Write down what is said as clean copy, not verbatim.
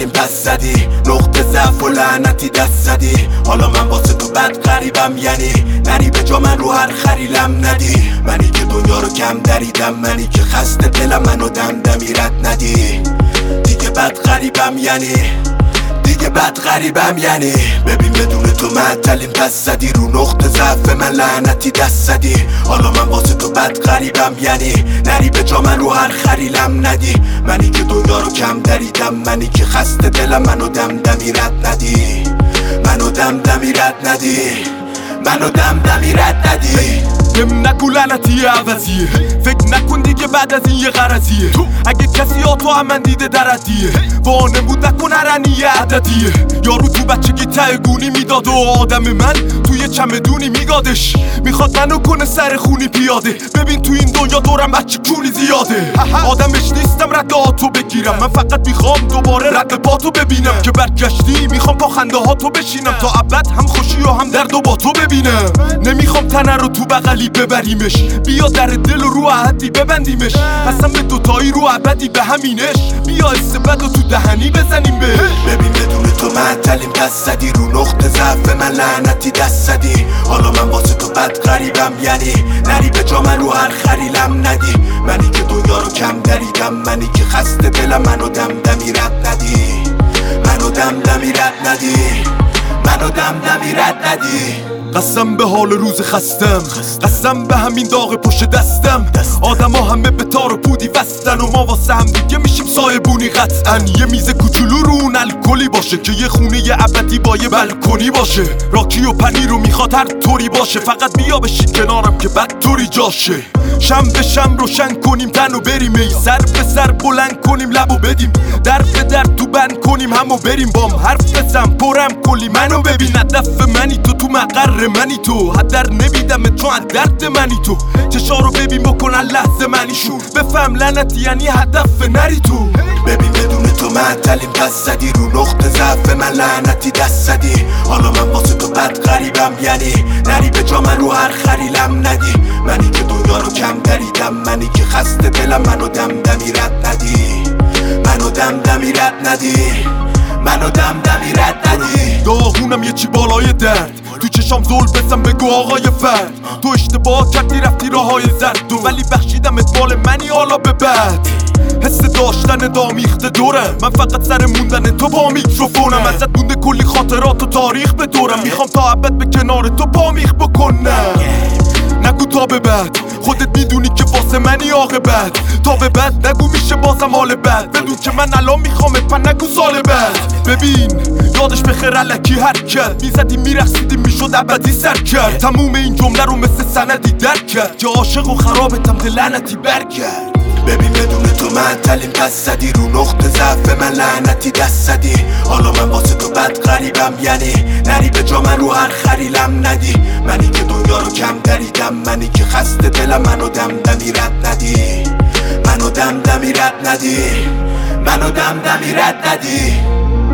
معطلیم پس زدی، نقطه ضعف و لعنتی دست زدی. حالا من واسه تو بد غریبم، یعنی نری به جا من رو هر خریلم ندی. منی که دنیا رو کم دریدم، منی که خسته دلم منو دمدمی رد ندی. دیگه بد غریبم یعنی ببین بدون تو معطلیم پس زدی، رو نقطه ضعف من لعنتی دست زدی. حالا من واسه تو بد غریبم، یعنی نری به جا من رو هر خریلم ندی. منی که دنیا رو کم دریدم، منی که خسته دلم منو دمدمی رد ندی. منو دمدمی رد ندی. بهم نگو لعنتی عوضیه، فکر نکن دیگه بعد از این یه غرضیه. اگه کسی تو هم من دیده دردیه، با نمود نکن هرنی عددیه. یارو تو بچگی ته گونی میداد و آدم من توی چمدونی میگادش. میخواد منو کنه سر خونی پیاده، ببین تو این دنیا دورم بچه کونی زیاده. آدمش نیستم رد آتو بگیرم، من فقط میخوام دوباره رد پاتو ببینم. که برگشتی میخوام با خنده ها تو بشینم، تا ابد هم خوشی و هم درد و با تو ببینم. نمیخوام تنه رو تو بغلی ببریمش، بیا در دل و رو عهدی ببندیمش. اصلا به دوتایی رو ابدی به همینش، بیا استبد و تو دهنی بزنیم بهش. ببین بدون تو معطلیم پس زدی، رو نقطه ضعف من لعنتی دست زدی. حالا من واسه تو بد غریبم، یعنی نری به جا من رو هر خریلم ندی. منی که دنیا رو کم دریدم، منی که خسته دلم منو دمدمی رد ندی. قسم به حال روز خستم، قسم به همین داغ پشت دستم. آدم ها همه به تار و پودی وستن و ما واسه هم دیگه میشیم سایبونی قطعا. یه میز کوچولو رو اون الکلی باشه، که یه خونه یه ابدی با یه بلکنی باشه. راکی و پنیر رو میخواد هر طوری باشه، فقط بیا بشین کنارم که بد طوری جاشه. شم به شم روشن کنیم تن و بریم، ای سر به سر بلند کنیم لب و بدیم. در به در تو بند کنیم همو بریم، بام حرف بزن پرم کلی منو ببین. هدف منی تو مقر منی تو، حدر نمیدم چون درد منی تو. چشارو ببین بکنن لحظه منی شو، بفهم لعنتی یعنی هدف نری تو. ببین بدون تو معطلیم پس زدی، رو نقطه ضعف من لعنتی دست زدی. حالا من واسه تو بد غریبم، یعنی نری به جا من رو هر خریلم ندی. منی که دنیا رو کم دریدم، منی که خسته دلم منو دمدمی رد ندی. داغونم یه چی بالای درد، تو چشام زل بزن بگو آقای فرد. تو اشتباه کردی رفتی راهای زرد، ولی بخشیدمت مال منی حالا به بعد. حس داشتن دامیخته دورم، من فقط سر موندن تو با میکروفونم. ازت مونده کلی خاطرات و تاریخ به دورم، میخوام تا ابد به کنار تو بامیخ بکنم. نگو تا به بعد، خودت میدونی که واسه منی عاقبت. تا به بعد نگو میشه بازم حال بد، بدون که من الان میخوام پن نگو سال بعد. ببین یادش بخیر الکی حرکت، میزدیم میرخصیدیم میشد ابدی سر کرد. تموم این جمله رو مثل سندی درک کرد، که عاشق و خرابتم ده لعنتی برگرد. ببین بدون تو معطلیم پس زدی، رو نقطه ضعف من لعنتی دست زدی. حالا من واسه تو بد غریبم، یعنی نری به جا من رو هر خریلم ندی. منی که دنیا رو کم دریدم، منی که خسته دلم منو دمدمی رد ندی. منو دمدمی رد ندی.